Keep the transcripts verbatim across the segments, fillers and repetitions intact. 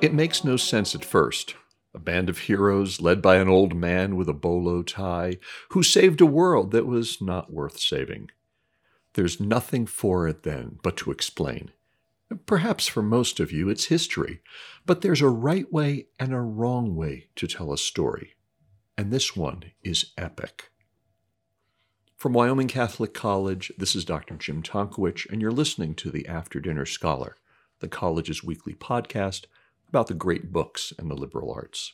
It makes no sense at first. A band of heroes led by an old man with a bolo tie who saved a world that was not worth saving. There's nothing for it then but to explain. Perhaps for most of you it's history, but there's a right way and a wrong way to tell a story. And this one is epic. From Wyoming Catholic College, this is Doctor Jim Tonkowich, and you're listening to the After Dinner Scholar, the college's weekly podcast about the great books and the liberal arts.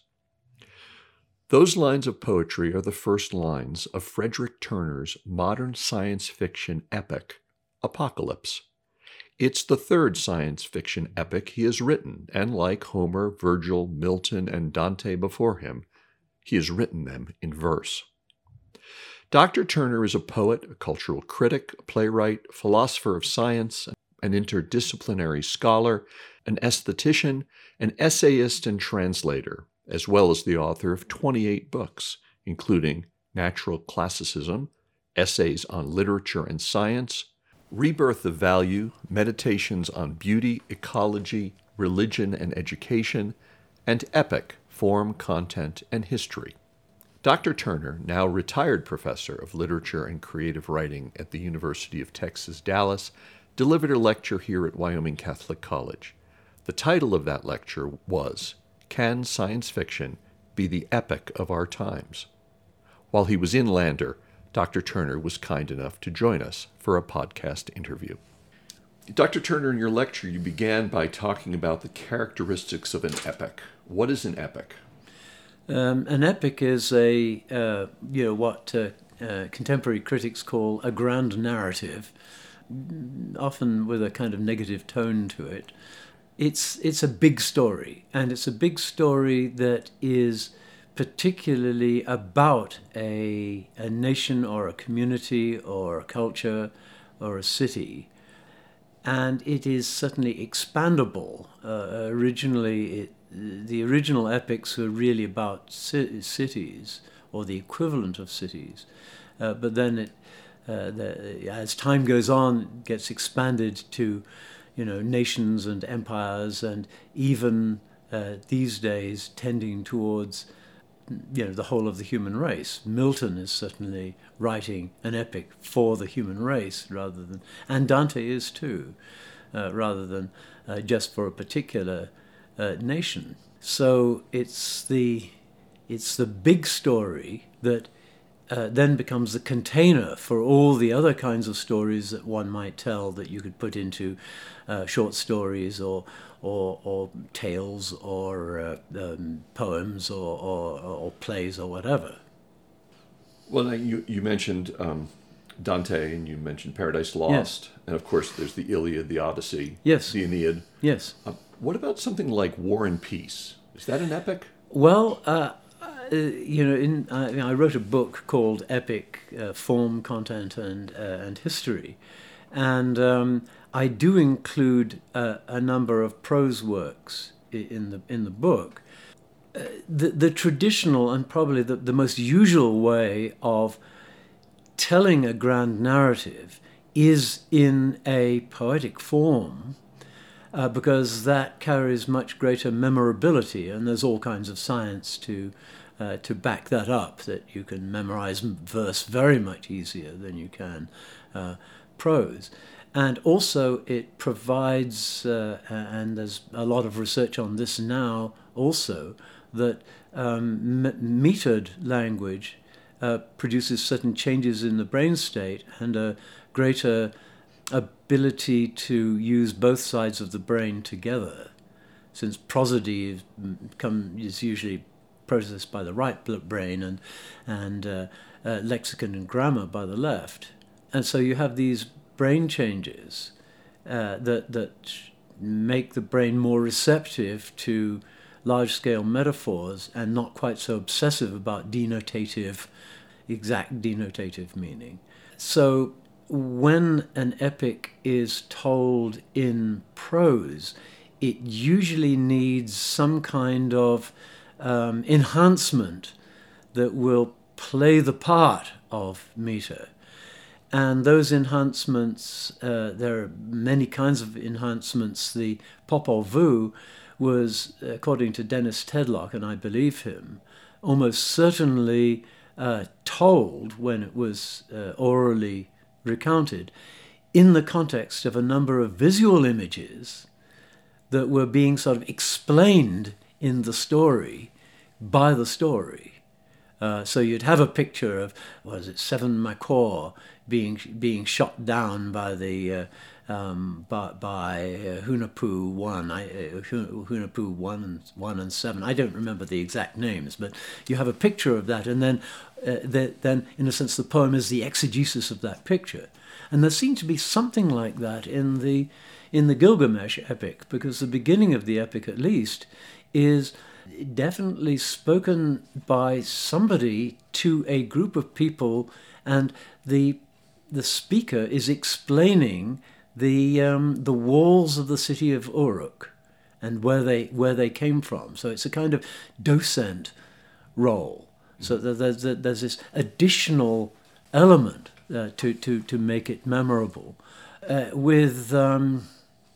Those lines of poetry are the first lines of Frederick Turner's modern science fiction epic, Apocalypse. It's the third science fiction epic he has written, and like Homer, Virgil, Milton, and Dante before him, he has written them in verse. Doctor Turner is a poet, a cultural critic, a playwright, philosopher of science, an interdisciplinary scholar, an aesthetician, an essayist and translator, as well as the author of twenty-eight books, including Natural Classicism, Essays on Literature and Science, Rebirth of Value, Meditations on Beauty, Ecology, Religion and Education, and Epic, Form, Content, and History. Doctor Turner, now retired professor of literature and creative writing at the University of Texas, Dallas, delivered a lecture here at Wyoming Catholic College. The title of that lecture was, Can Science Fiction Be the Epic of Our Times? While he was in Lander, Doctor Turner was kind enough to join us for a podcast interview. Doctor Turner, in your lecture, you began by talking about the characteristics of an epic. What is an epic? Um, an epic is a, uh, you know, what uh, uh, contemporary critics call a grand narrative, often with a kind of negative tone to it. It's it's a big story, and it's a big story that is particularly about a a nation or a community or a culture or a city. And it is certainly expandable. Uh, originally, it, the original epics were really about ci- cities, or the equivalent of cities. Uh, but then, it, uh, the, as time goes on, it gets expanded to, you know, nations and empires, and even uh, these days tending towards, you know, the whole of the human race. Milton is certainly writing an epic for the human race, rather than, and Dante is too, uh, rather than uh, just for a particular uh, nation. So it's the it's the big story that uh, then becomes the container for all the other kinds of stories that one might tell, that you could put into uh, short stories or or, or tales or uh, um, poems or, or, or plays or whatever. Well, now you, you mentioned um, Dante, and you mentioned Paradise Lost, Yes. And of course there's the Iliad, the Odyssey, Yes. the Aeneid. Yes. Uh, what about something like War and Peace? Is that an epic? Well, uh, uh, you know, in, uh, I wrote a book called Epic, uh, Form, Content, and uh, and History, and um, I do include uh, a number of prose works in the in the book. Uh, the the traditional and probably the, the most usual way of telling a grand narrative is in a poetic form, uh, because that carries much greater memorability, and there's all kinds of science to uh, to back that up, that you can memorize verse very much easier than you can uh, prose. And also it provides, uh, and there's a lot of research on this now also, that um, m- metered language uh, produces certain changes in the brain state and a greater ability to use both sides of the brain together, since prosody is, come, is usually processed by the right brain and, and uh, uh, lexicon and grammar by the left. And so you have these brain changes uh, that that make the brain more receptive to large-scale metaphors and not quite so obsessive about denotative, exact denotative meaning. So when an epic is told in prose, it usually needs some kind of um, enhancement that will play the part of meter. And those enhancements, uh, there are many kinds of enhancements. The Popol Vuh was, according to Dennis Tedlock, and I believe him, almost certainly uh, told when it was uh, orally recounted in the context of a number of visual images that were being sort of explained in the story by the story. Uh, so you'd have a picture of, what is it, Seven Macaw being being shot down by the uh, um, by, by uh, Hunahpu one, I, uh, Hunahpu one and one and seven. I don't remember the exact names, but you have a picture of that, and then uh, the, then in a sense the poem is the exegesis of that picture. And there seemed to be something like that in the in the Gilgamesh epic, because the beginning of the epic, at least, is definitely spoken by somebody to a group of people, and the the speaker is explaining the um, the walls of the city of Uruk and where they where they came from. So it's a kind of docent role. So there's there's this additional element uh, to to to make it memorable. Uh, with um,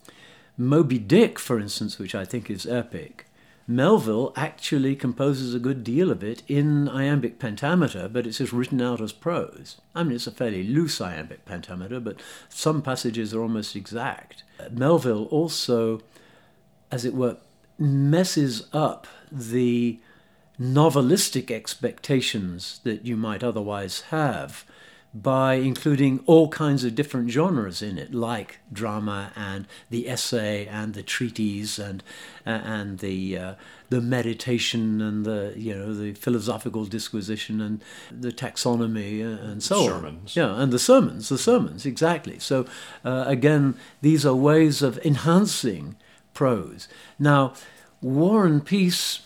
Moby Dick, for instance, which I think is epic, Melville actually composes a good deal of it in iambic pentameter, but it's just written out as prose. I mean, it's a fairly loose iambic pentameter, but some passages are almost exact. Melville also, as it were, messes up the novelistic expectations that you might otherwise have by including all kinds of different genres in it, like drama and the essay and the treatise and uh, and the uh, the meditation and the you know the philosophical disquisition and the taxonomy and so sermons. on. Yeah, and the sermons, the sermons, exactly. So uh, again, these are ways of enhancing prose. Now, War and Peace,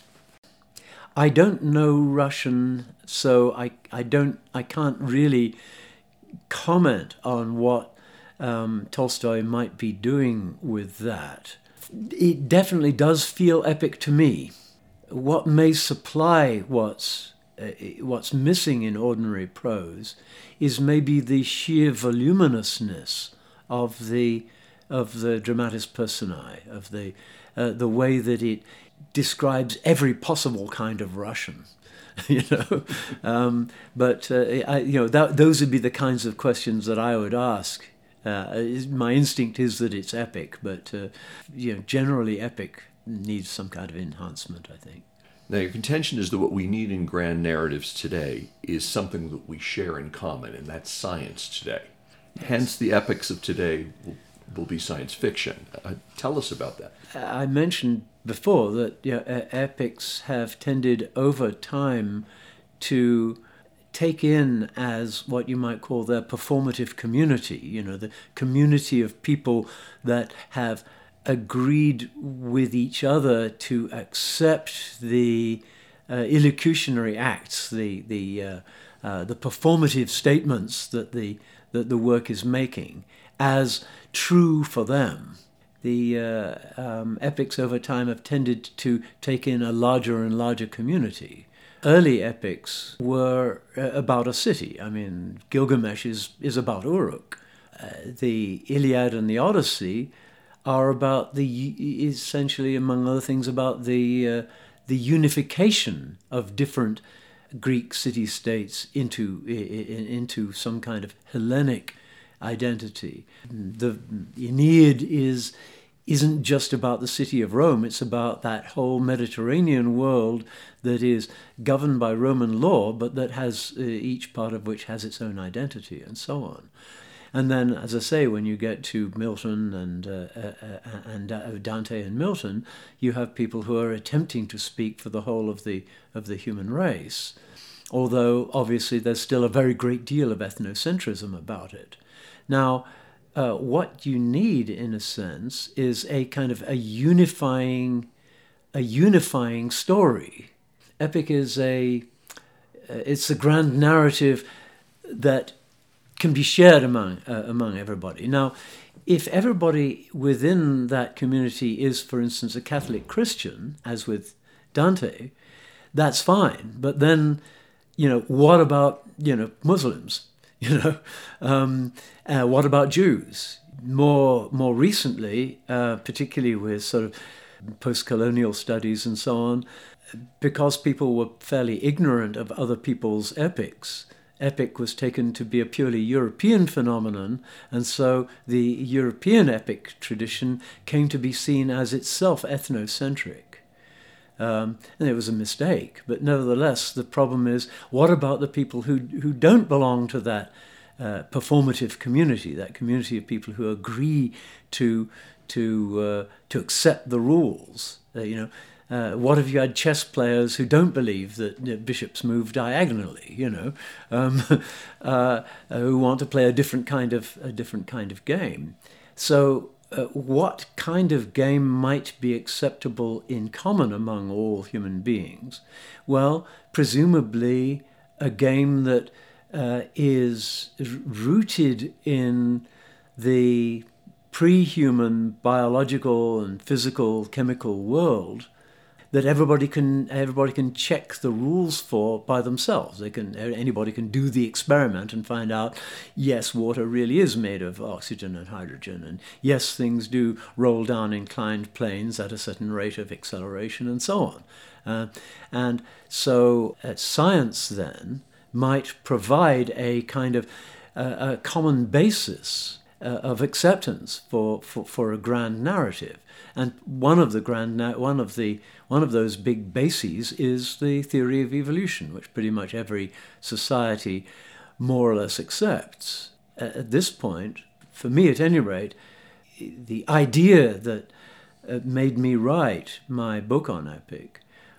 I don't know Russian, so I I don't I can't really comment on what um, Tolstoy might be doing with that. It definitely does feel epic to me. What may supply what's uh, what's missing in ordinary prose is maybe the sheer voluminousness of the of the dramatis personae, of the uh, the way that it describes every possible kind of Russian. you know, um, but uh, I, you know that, those would be the kinds of questions that I would ask. Uh, my instinct is that it's epic, but uh, you know, generally epic needs some kind of enhancement, I think. Now, your contention is that what we need in grand narratives today is something that we share in common, and that's science today. Yes. Hence, the epics of today will, will be science fiction. Uh, tell us about that. I mentioned before that you know, epics have tended over time to take in as what you might call their performative community, you know, the community of people that have agreed with each other to accept the uh, illocutionary acts, the the uh, uh, the performative statements that the that the work is making as true for them. The uh, um, epics over time have tended to take in a larger and larger community. Early epics were uh, about a city. I mean, Gilgamesh is, is about Uruk. Uh, the Iliad and the Odyssey are about the, essentially, among other things, about the uh, the unification of different Greek city-states into into some kind of Hellenic identity. The Aeneid is isn't just about the city of Rome, it's about that whole Mediterranean world that is governed by Roman law, but that has uh, each part of which has its own identity, and so on. And then, as I say, when you get to Milton and uh, uh, and uh, Dante and Milton, you have people who are attempting to speak for the whole of the of the human race, although obviously there's still a very great deal of ethnocentrism about it. Now, uh, what you need, in a sense, is a kind of a unifying, a unifying story. Epic is a, uh, it's a grand narrative that can be shared among uh, among everybody. Now, if everybody within that community is, for instance, a Catholic Christian, as with Dante, that's fine. But then, you know, what about, you know, Muslims? You know, um, uh, what about Jews? More more recently, uh, particularly with sort of post-colonial studies and so on, because people were fairly ignorant of other people's epics. Epic was taken to be a purely European phenomenon, and so the European epic tradition came to be seen as itself ethnocentric. Um, and it was a mistake, but nevertheless, the problem is, what about the people who, who don't belong to that uh, performative community, that community of people who agree to, to, uh, to accept the rules? Uh, you know, Uh, what if you had chess players who don't believe that you know, bishops move diagonally, you know, um, uh, who want to play a different kind of a different kind of game? So, uh, what kind of game might be acceptable in common among all human beings? Well, presumably a game that uh, is rooted in the pre-human biological and physical chemical world, that everybody can everybody can check the rules for by themselves. They can anybody can do the experiment and find out, yes, water really is made of oxygen and hydrogen, and yes, things do roll down inclined planes at a certain rate of acceleration, and so on. Uh, and so, uh, science then might provide a kind of uh, a common basis uh, of acceptance for, for for a grand narrative. And one of the grand one of the one of those big bases is the theory of evolution, which pretty much every society more or less accepts. At this point, for me at any rate, the idea that made me write my book on epic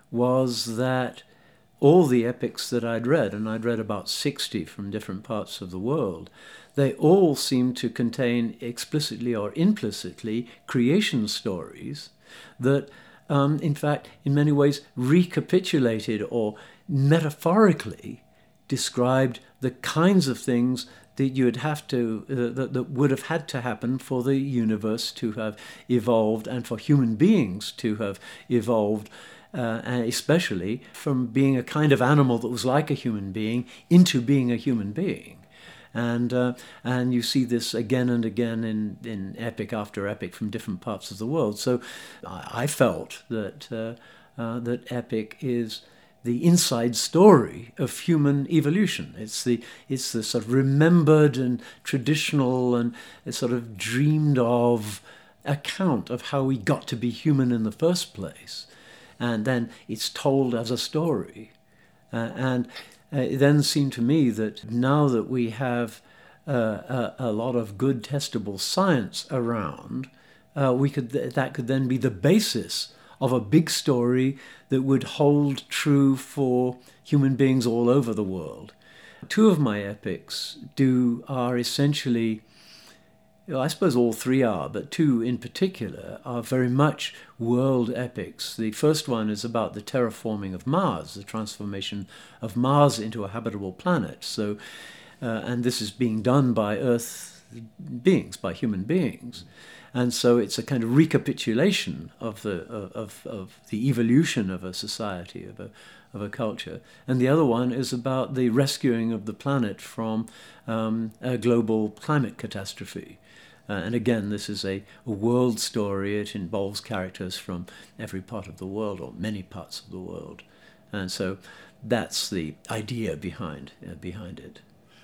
was that all the epics that I'd read, and I'd read about sixty from different parts of the world, they all seem to contain explicitly or implicitly creation stories that, um, in fact, in many ways recapitulated or metaphorically described the kinds of things that you would have to, uh, that, that would have had to happen for the universe to have evolved and for human beings to have evolved, uh, and especially from being a kind of animal that was like a human being into being a human being. And uh, and you see this again and again in, in epic after epic from different parts of the world. So I, I felt that uh, uh, that epic is the inside story of human evolution. It's the it's the sort of remembered and traditional and sort of dreamed of account of how we got to be human in the first place, and then it's told as a story, uh, and. Uh, it then seemed to me that now that we have uh, a, a lot of good testable science around, uh, we could th- that could then be the basis of a big story that would hold true for human beings all over the world. Two of my epics do are essentially, you know, I suppose all three are, but two in particular are very much world epics. The first one is about the terraforming of Mars, the transformation of Mars into a habitable planet. So, uh, and this is being done by Earth beings, by human beings. And so it's a kind of recapitulation of the of, of the evolution of a society, of a of a culture. And the other one is about the rescuing of the planet from um, a global climate catastrophe. Uh, and again, this is a, a world story. It involves characters from every part of the world, or many parts of the world. And so that's the idea behind uh, behind it.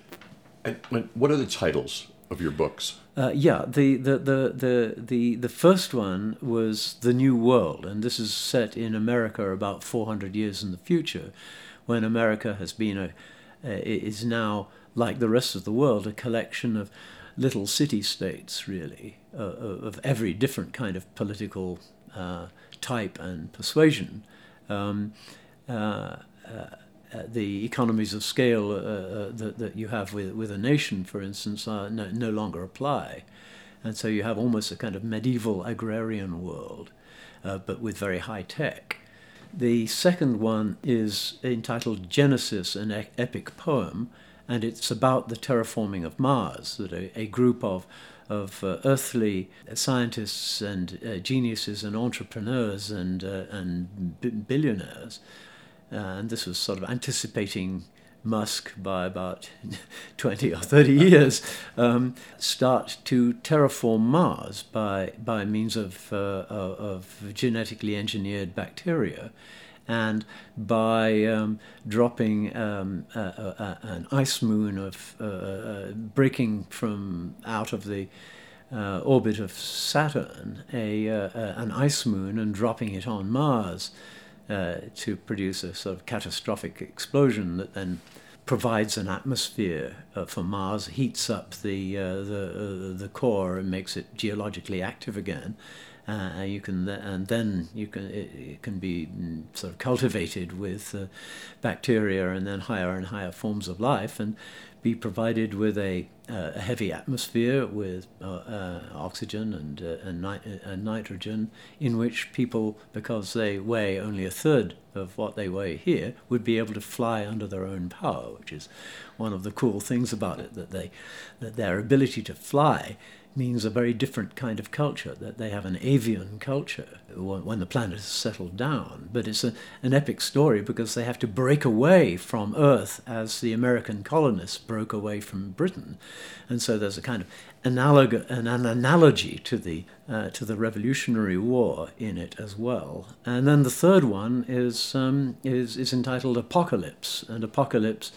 And what are the titles of your books? Uh, yeah, the, the, the, the, the, the first one was The New World, and this is set in America about four hundred years in the future, when America has been a, uh, is now, like the rest of the world, a collection of little city-states, really, uh, of every different kind of political uh, type and persuasion. Um, uh, uh, the economies of scale uh, uh, that, that you have with, with a nation, for instance, uh, no, no longer apply. And so you have almost a kind of medieval agrarian world, uh, but with very high tech. The second one is entitled Genesis, an e- epic poem, and it's about the terraforming of Mars, that a, a group of, of uh, earthly scientists and uh, geniuses and entrepreneurs and, uh, and b- billionaires, uh, and this was sort of anticipating Musk by about twenty or thirty years, um, start to terraform Mars by by means of uh, of genetically engineered bacteria, and by um, dropping um, a, a, an ice moon of uh, uh, breaking from out of the uh, orbit of Saturn, a uh, uh, an ice moon, and dropping it on Mars. Uh, to produce a sort of catastrophic explosion that then provides an atmosphere uh, for Mars, heats up the uh, the uh, the core and makes it geologically active again. Uh, you can th- and then you can it, it can be mm, sort of cultivated with uh, bacteria and then higher and higher forms of life, and be provided with a, uh, a heavy atmosphere with uh, uh, oxygen and, uh, and, ni- and nitrogen, in which people, because they weigh only a third of what they weigh here, would be able to fly under their own power, which is one of the cool things about it, that they that their ability to fly means a very different kind of culture, that they have an avian culture when the planet has settled down. But it's a, an epic story because they have to break away from Earth as the American colonists broke away from Britain. And so there's a kind of analog, an, an analogy to the uh, to the Revolutionary War in it as well. And then the third one is um, is, is entitled Apocalypse. And Apocalypse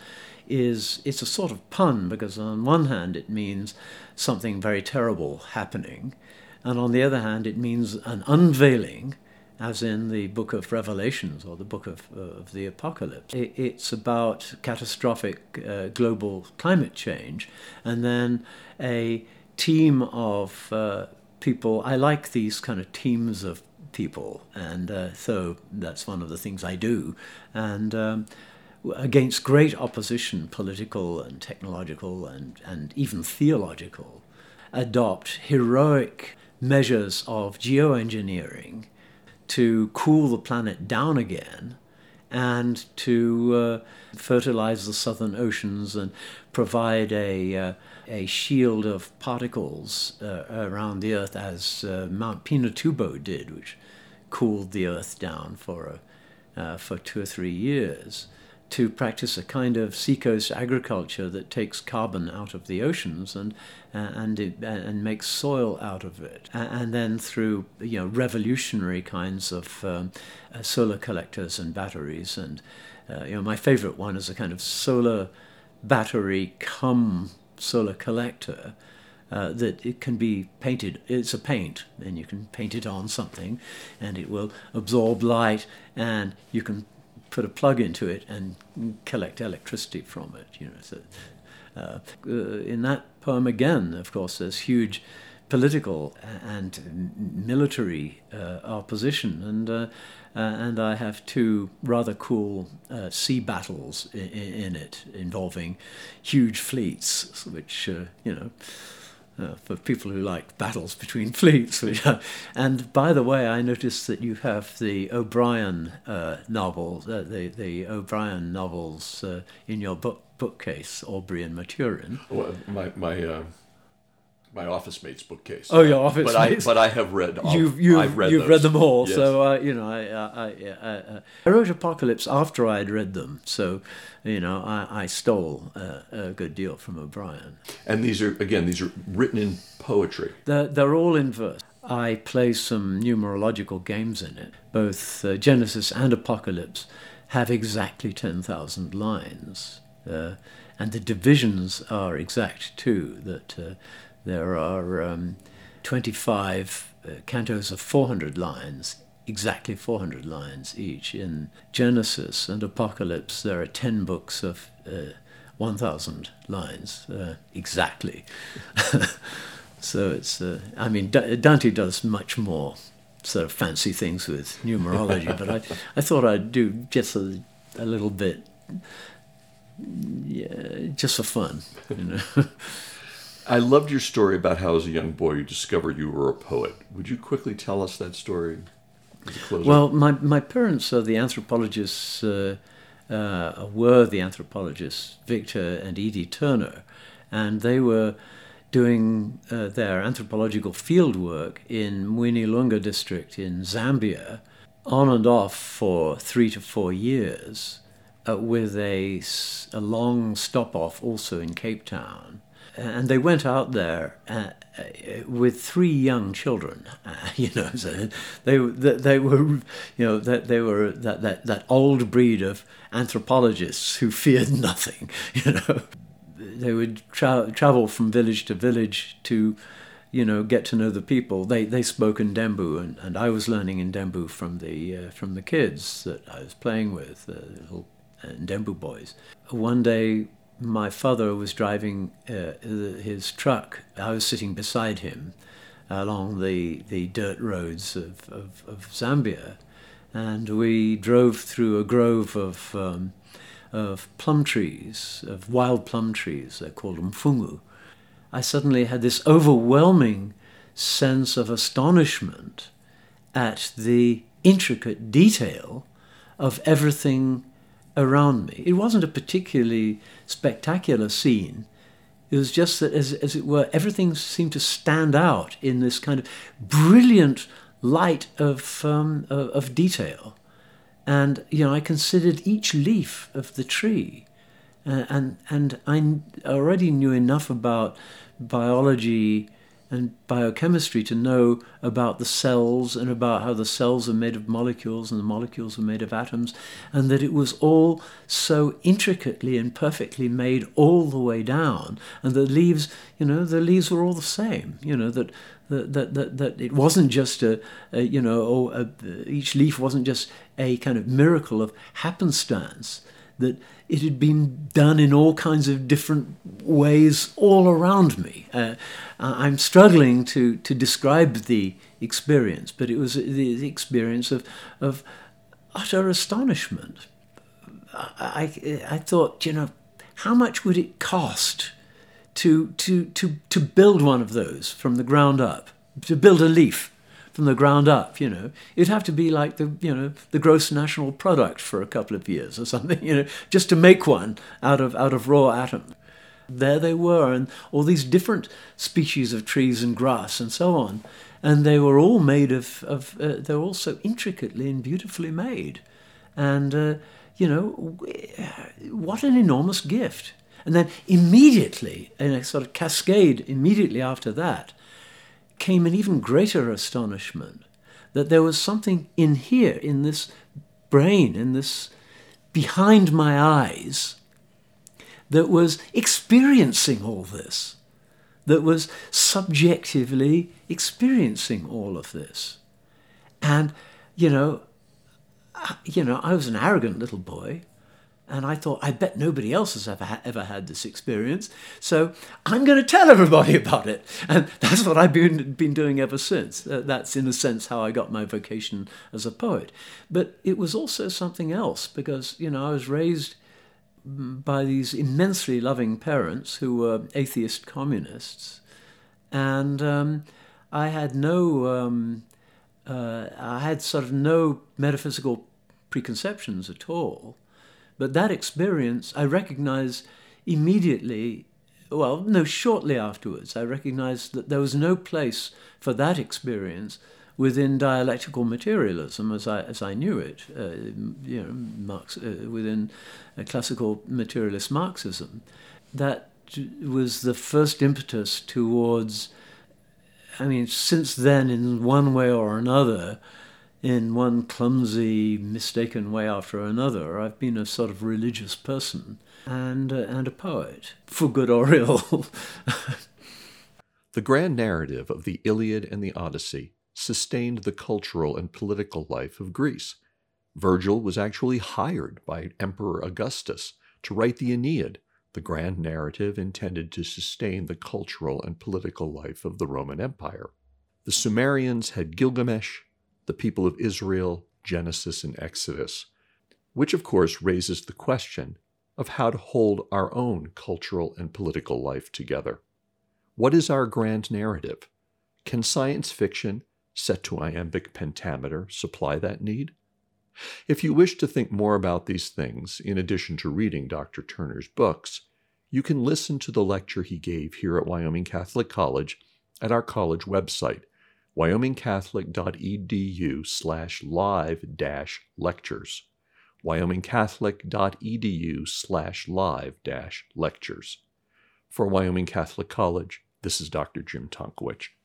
is it's a sort of pun, because on one hand it means something very terrible happening, and on the other hand it means an unveiling, as in the book of Revelations or the book of, uh, of the Apocalypse. It, it's about catastrophic uh, global climate change, and then a team of uh, people. I like these kind of teams of people, and uh, so that's one of the things I do, and um, against great opposition, political and technological and, and even theological, adopt heroic measures of geoengineering to cool the planet down again and to uh, fertilize the southern oceans and provide a, uh, a shield of particles uh, around the Earth, as uh, Mount Pinatubo did, which cooled the Earth down for, a, uh, for two or three years. To practice a kind of seacoast agriculture that takes carbon out of the oceans and uh, and it, and makes soil out of it, and then through you know revolutionary kinds of um, uh, solar collectors and batteries, and uh, you know my favorite one is a kind of solar battery cum solar collector uh, that it can be painted. It's a paint, and you can paint it on something, and it will absorb light, and you can put a plug into it and collect electricity from it. You know, so uh, uh, in that poem again, of course, there's huge political and military uh, opposition, and uh, uh, and I have two rather cool uh, sea battles in, in it involving huge fleets, which uh, you know. Uh, for people who like battles between fleets. Which are, and by the way, I noticed that you have the O'Brien uh, novels, uh, the the O'Brien novels uh, in your book bookcase, Aubrey and Maturin. Well, my my uh, my office mate's bookcase. Oh, your office but mate's. I, but I have read. All, you've you've, I've read, you've those. read them all. Yes. So uh, you know, I I, I I I wrote Apocalypse after I had read them. So you know, I, I stole uh, a good deal from O'Brien. And these are again, these are written in poetry. They're, they're all in verse. I play some numerological games in it. Both uh, Genesis and Apocalypse have exactly ten thousand lines, uh, and the divisions are exact too. That uh, there are um, twenty-five uh, cantos of four hundred lines, exactly four hundred lines each. In Genesis and Apocalypse, there are ten books of uh, one thousand lines, uh, exactly. So it's, uh, I mean, D- Dante does much more sort of fancy things with numerology, but I, I thought I'd do just a, a little bit, yeah, just for fun, you know. I loved your story about how as a young boy you discovered you were a poet. Would you quickly tell us that story as a closer? Well, my, my parents are the anthropologists, uh, uh, were the anthropologists, Victor and Edie Turner, and they were doing uh, their anthropological field work in Mwinilunga district in Zambia on and off for three to four years uh, with a, a long stop-off also in Cape Town. And they went out there uh, uh, with three young children, uh, you know. So they they were, you know, that they were that, that that old breed of anthropologists who feared nothing, you know. They would tra- travel from village to village to, you know, get to know the people. They they spoke in Ndembu, and, and I was learning in Ndembu from the uh, from the kids that I was playing with, the little uh, Ndembu boys. One day, my father was driving uh, his truck. I was sitting beside him along the, the dirt roads of, of, of Zambia, and we drove through a grove of um, of plum trees, of wild plum trees. They're called mfungu. I suddenly had this overwhelming sense of astonishment at the intricate detail of everything around me. It wasn't a particularly spectacular scene. It was just that, as, as it were, everything seemed to stand out in this kind of brilliant light of, um, of, of detail. And, you know, I considered each leaf of the tree. Uh, and, and I already knew enough about biology and biochemistry to know about the cells and about how the cells are made of molecules and the molecules are made of atoms, and that it was all so intricately and perfectly made all the way down. And the leaves, you know, the leaves were all the same, you know, that that that that, that it wasn't just a, a you know, or a, each leaf wasn't just a kind of miracle of happenstance, that it had been done in all kinds of different ways all around me. Uh, I'm struggling to, to describe the experience, but it was the, the experience of, of utter astonishment. I, I, I thought, you know, how much would it cost to, to, to, to build one of those from the ground up, to build a leaf from the ground up, you know? It'd have to be like the, you know, the gross national product for a couple of years or something, you know, just to make one out of out of raw atom. There they were, and all these different species of trees and grass and so on, and they were all made of, of uh, they were all so intricately and beautifully made. And, uh, you know, what an enormous gift. And then immediately, in a sort of cascade immediately after that, came an even greater astonishment that there was something in here, in this brain, in this behind my eyes, that was experiencing all this, that was subjectively experiencing all of this. And, you know, I, you know, I was an arrogant little boy, and I thought, I bet nobody else has ever, ha- ever had this experience, so I'm going to tell everybody about it. And that's what I've been, been doing ever since. Uh, that's, in a sense, how I got my vocation as a poet. But it was also something else, because, you know, I was raised by these immensely loving parents who were atheist communists. And um, I had no, um, uh, I had sort of no metaphysical preconceptions at all. But that experience, I recognized immediately, well, no, shortly afterwards, I recognized that there was no place for that experience within dialectical materialism as I as I knew it, uh, you know, Marx, uh, within uh, classical materialist Marxism. That was the first impetus towards, I mean, since then, in one way or another, in one clumsy, mistaken way after another, I've been a sort of religious person and, uh, and a poet, for good or ill. The grand narrative of the Iliad and the Odyssey sustained the cultural and political life of Greece. Virgil was actually hired by Emperor Augustus to write the Aeneid, the grand narrative intended to sustain the cultural and political life of the Roman Empire. The Sumerians had Gilgamesh, the people of Israel, Genesis and Exodus, which of course raises the question of how to hold our own cultural and political life together. What is our grand narrative? Can science fiction, set to iambic pentameter, supply that need? If you wish to think more about these things, in addition to reading Doctor Turner's books, you can listen to the lecture he gave here at Wyoming Catholic College at our college website, wyomingcatholic.edu slash live dash lectures. wyomingcatholic.edu slash live dash lectures. For Wyoming Catholic College, this is Doctor Jim Tonkiewicz.